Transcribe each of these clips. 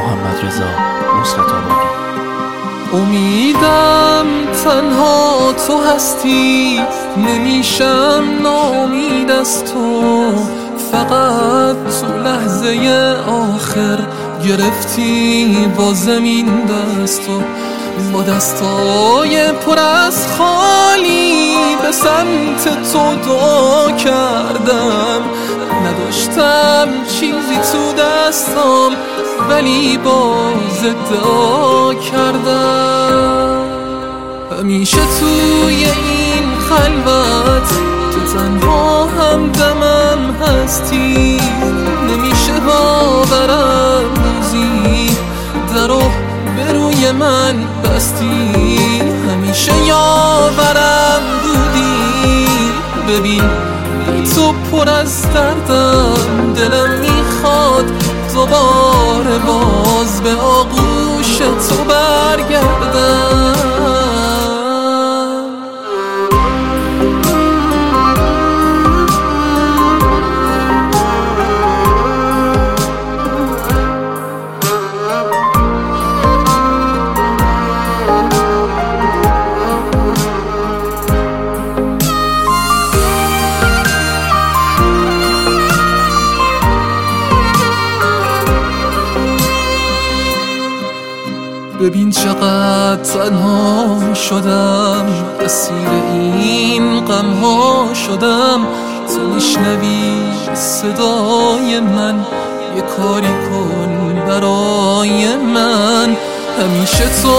محمدرضا نصرت‌آبادی. امیدم تنها تو هستی، نمیشم ناامید از تو. فقط تو لحظه آخر گرفتی با زمین دستو، با دستای پر از خالی به سمت تو دعا کردم. نداشتم چیزی تو دستام ولی باز ادعا کردم. همیشه توی این خلوت تو تنها همدمم هستی، نمیشه باورم روزی درو به روی من بستی. همیشه یاورم بودی، ببین تو پر از دردم، دلم میخواد دوباره باز به آغوش تو برگردم. ببین چقدر تنها شدم، اسیر این غم‌ها شدم. تو میشنوی صدای من، یه کاری کن برای من. همیشه تو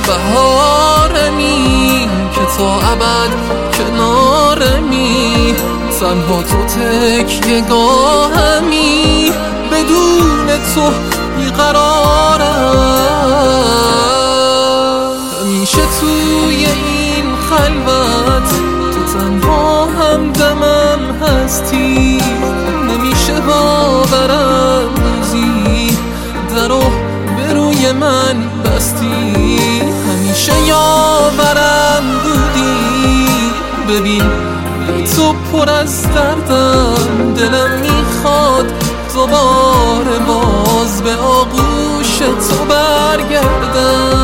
بهارمی که تا ابد کنارمی، تنها تو تکیه گاهمی، بدون تو بیقرارم. همیشه توی این خلوت تو تنها همدمم هستی، نمیشه باورم روزی درو به روی من بستی. همیشه یاورم بودی، ببین تو پر از دردم، دلم میخواد دوباره باز به آغوش تو برگردم.